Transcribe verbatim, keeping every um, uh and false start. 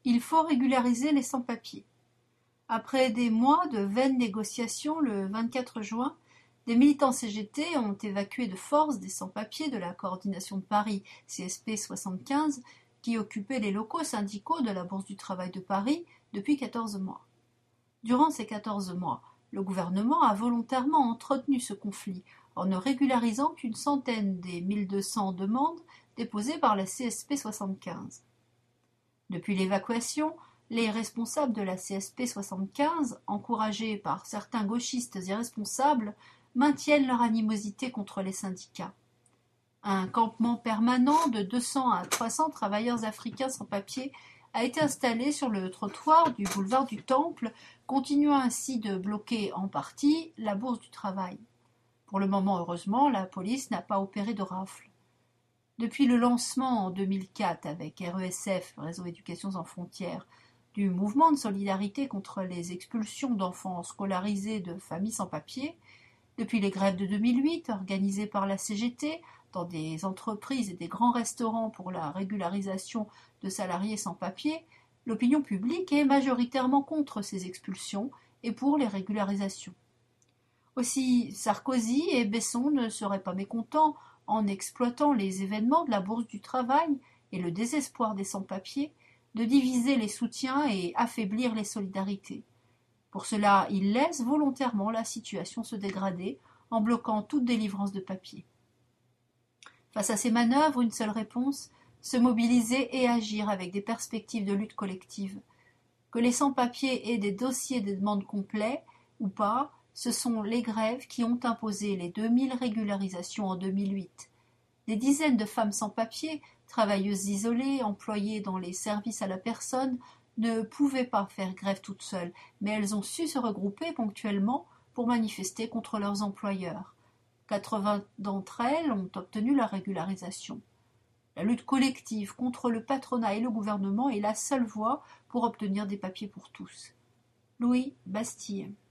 Il faut régulariser les sans-papiers. Après des mois de vaines négociations, le vingt-quatre juin, des militants C G T ont évacué de force des sans-papiers de la coordination de Paris C S P soixante-quinze qui occupaient les locaux syndicaux de la Bourse du Travail de Paris depuis quatorze mois. Durant ces quatorze mois, le gouvernement a volontairement entretenu ce conflit en ne régularisant qu'une centaine des mille deux cents demandes déposées par la C S P soixante-quinze. Depuis l'évacuation, les responsables de la C S P soixante-quinze, encouragés par certains gauchistes irresponsables, maintiennent leur animosité contre les syndicats. Un campement permanent de deux cents à trois cents travailleurs africains sans papier a été installé sur le trottoir du boulevard du Temple, continuant ainsi de bloquer en partie la Bourse du Travail. Pour le moment, heureusement, la police n'a pas opéré de rafle. Depuis le lancement en deux mille quatre avec R E S F, Réseau Éducation sans frontières, du mouvement de solidarité contre les expulsions d'enfants scolarisés de familles sans papier, depuis les grèves de deux mille huit organisées par la C G T dans des entreprises et des grands restaurants pour la régularisation de salariés sans papier, l'opinion publique est majoritairement contre ces expulsions et pour les régularisations. Aussi, Sarkozy et Besson ne seraient pas mécontents, en exploitant les événements de la Bourse du Travail et le désespoir des sans-papiers, de diviser les soutiens et affaiblir les solidarités. Pour cela, ils laissent volontairement la situation se dégrader en bloquant toute délivrance de papier. Face à ces manœuvres, une seule réponse, se mobiliser et agir avec des perspectives de lutte collective. Que les sans-papiers aient des dossiers de demande complets ou pas, ce sont les grèves qui ont imposé les deux mille régularisations en deux mille huit. Des dizaines de femmes sans papier, travailleuses isolées, employées dans les services à la personne, ne pouvaient pas faire grève toutes seules, mais elles ont su se regrouper ponctuellement pour manifester contre leurs employeurs. quatre-vingts d'entre elles ont obtenu la régularisation. La lutte collective contre le patronat et le gouvernement est la seule voie pour obtenir des papiers pour tous. Louis Bastille.